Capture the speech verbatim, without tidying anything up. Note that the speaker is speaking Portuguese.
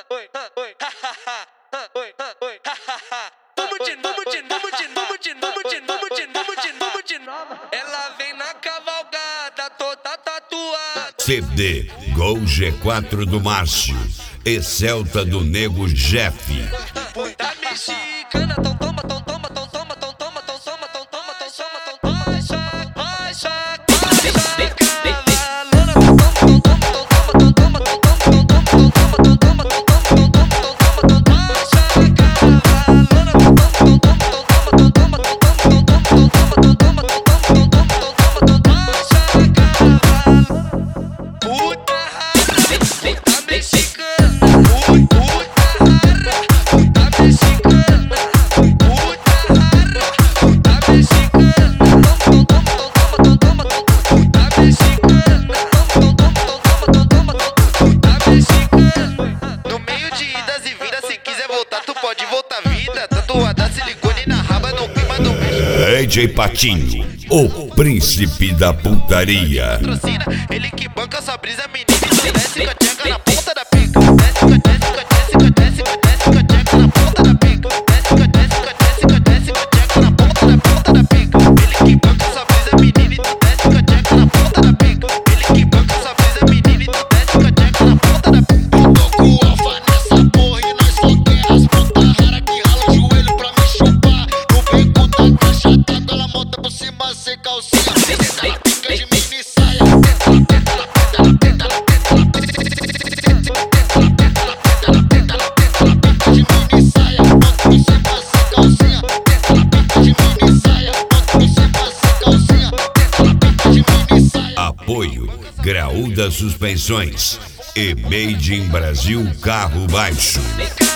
Vamos de, vamos de, vamos de, vamos de, vamos de, vamos de, vamos de, vamos de nova. Ela vem na cavalgada toda tatuada. C D Gol G quatro do Márcio e Celta do Nego Jeff. Puta mexicana, tom toma, tom toma, tom toma, tom toma, tom toma, tom toma, tom toma, tom toma, vai só, vai só, vai só, cavalona, tom toma, tom toma, tom toma, tom toma, tom toma, tom toma, tom toma, tom toma, tom toma, tom toma, tom toma, tom toma, tom toma, vai só, cavalona, tom toma, tom toma, tom toma, tom toma, tom toma, tom toma, tom toma, tom toma, tom toma, tom toma, vai só, cavalona. Puta rara, puta mexicana, puta rara, puta mexicana, puta rara, puta mexicana, tom toma, tom toma, tom toma, puta mexicana, tom toma, tom toma, tom toma, puta mexicana. No meio de idas e vindas, se quiser voltar, tu pode voltar vida. Tatuada silicone na raba, no clima do D J Patinho, o príncipe da putaria. patrocina, ele que banca sua brisa, menina, então desce com a tcheca na ponta da pica. Desce com a desce com a desce com a desce com a desce com a tcheca na ponta da pica. Desce com a desce com a desce com a desce com a tcheca na ponta da ponta da pica. Ele que banca sua brisa, menina, então desce com a tcheca na ponta da pica. Ele que banca sua brisa, menina, então desce com a tcheca na ponta da pica. Eu tô com o alfa nessa porra e nós só quer as puta rara que rala o joelho pra me chupar. No bico da caixa d'água, ela monta por cima sem calcinha. Tenta ela pica de mini saia. Tenta ela, tenta ela, tenta ela, tenta ela, tenta ela, tenta ela, tenta ela, tenta ela, tenta ela, tenta ela, pica de mini saia. Monta por cima sem calcinha. Tenta ela pica de mini saia. Monta por cima sem calcinha. Tenta ela pica de mini saia. Apoio Graúda Suspensões e Made in Brasil Carro Baixo.